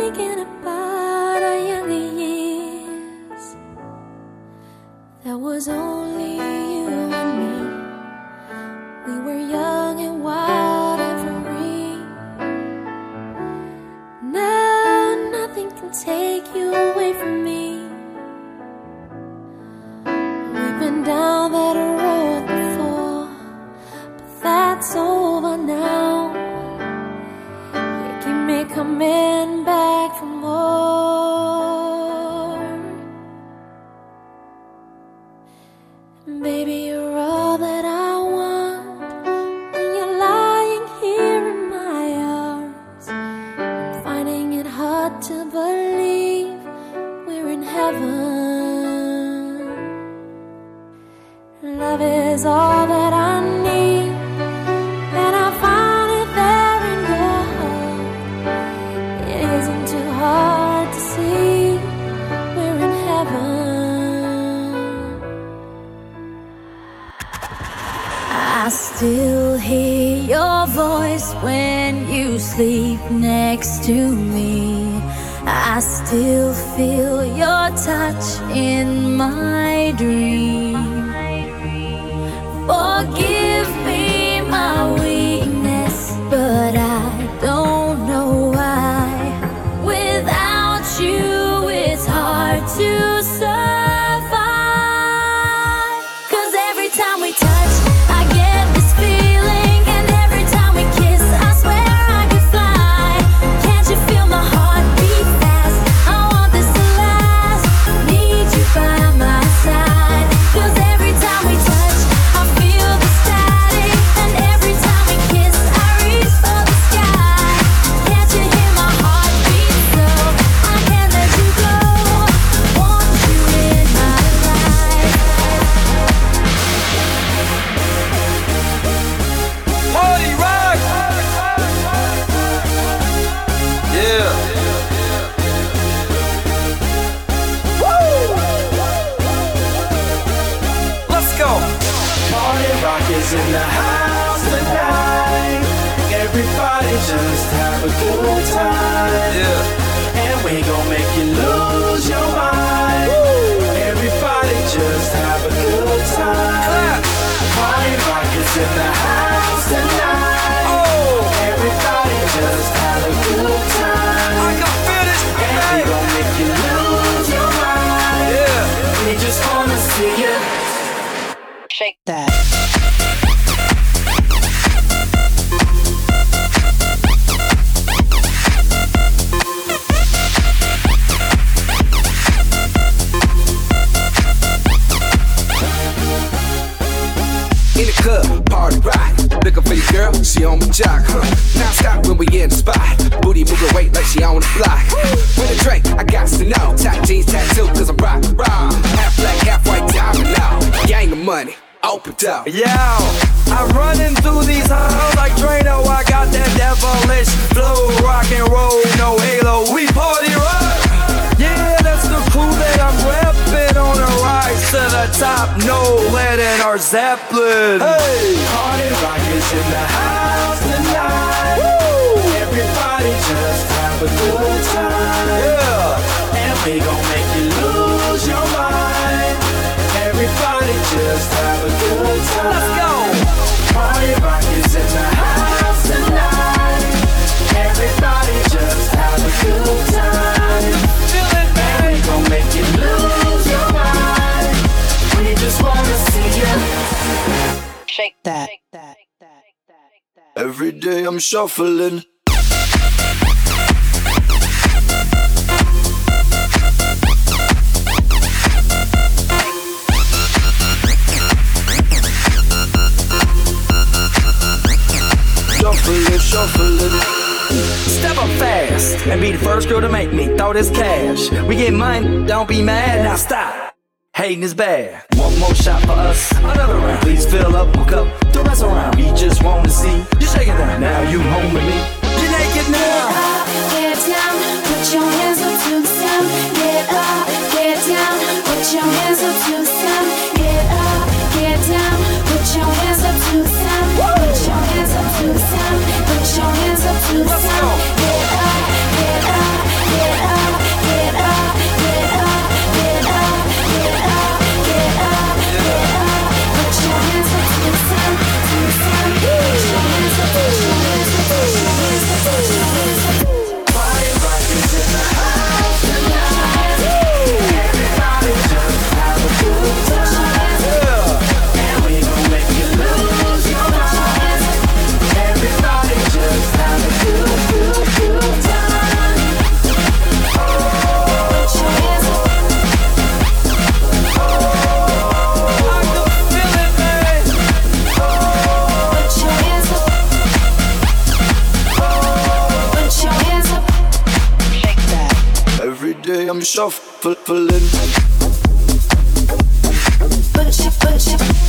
thinking about our younger years. There was only you and me. We were young and wild and free. Now nothing can take you away from me. We've been down that road before, but that's over now. You keep me coming back for more. And baby, you're all that I want. When you're lying here in my arms, I'm finding it hard to believe we're in heaven. Love is all that I need, and I found it there in your heart. It isn't too hard to see we're in heaven. I still hear your voice when you sleep next to me. I still feel your touch in my dream. Forgive me my weakness, but I don't know why. Without you, it's hard to survive. 'Cause every time we touch, I get this feeling, and every time we kiss, I swear I could fly. Can't you feel my heart beat fast? I want this to last. Need you by my side. 'Cause every time we touch, I feel the static, and every time we kiss, I reach for the sky. Can't you hear my heart beat so? I can't let you go. Want you in my life. Party rock! Yeah. Woo! Let's go. Party rock is in the house tonight. Everybody just have a good time. Yeah. And we gon' make you lose your mind. Everybody just have a good time. Clap. Party rock is in the house tonight. Oh, Everybody just have a good time. I can feel it. And we gon' make you lose your mind. Yeah. We just wanna see you. Shake that. In the club, party rock. Looking for your girl, she on my jock, huh? Now stop when we in the spot. Booty moving weight like she on the block. With a Drake, I got to know. Tight jeans tattoo, 'cause I'm rock, raw. Half black, half white, diamond now. Gang of money, open up. Yeah, I'm running through these halls like Drano. I got that devilish flow, rock and roll, no halo. We party rock. Yeah, that's the crew that I'm repping on the rise to the top. No lead in our Zeppelin. Hey, Party rock is in the house tonight. Everybody just have a good time. yeah. And we gon' make you lose your mind. Everybody just have a good time. Let's go. Party rock is in the house tonight. Everybody just have a good time. Feel it, And we baby. gon' make you lose your mind. We just wanna see you. Shake that. Every day I'm shuffling. Shuffling. Step up fast and be the first girl to make me throw this cash. We get money, don't be mad, now stop. Hating is bad. One more shot for us, another round. Please fill up my cup, the rest around. We just wanna see you shaking that. Now you home with me. You're naked now. Get down, put your hands up to the sound. Get up, get down, put your hands up to the sound. Get up, get down, put your hands up to the sound. Put your hands up to the sound. Put your hands up to the sound. Get up, get up, get I'm shuffling. Push it, push it.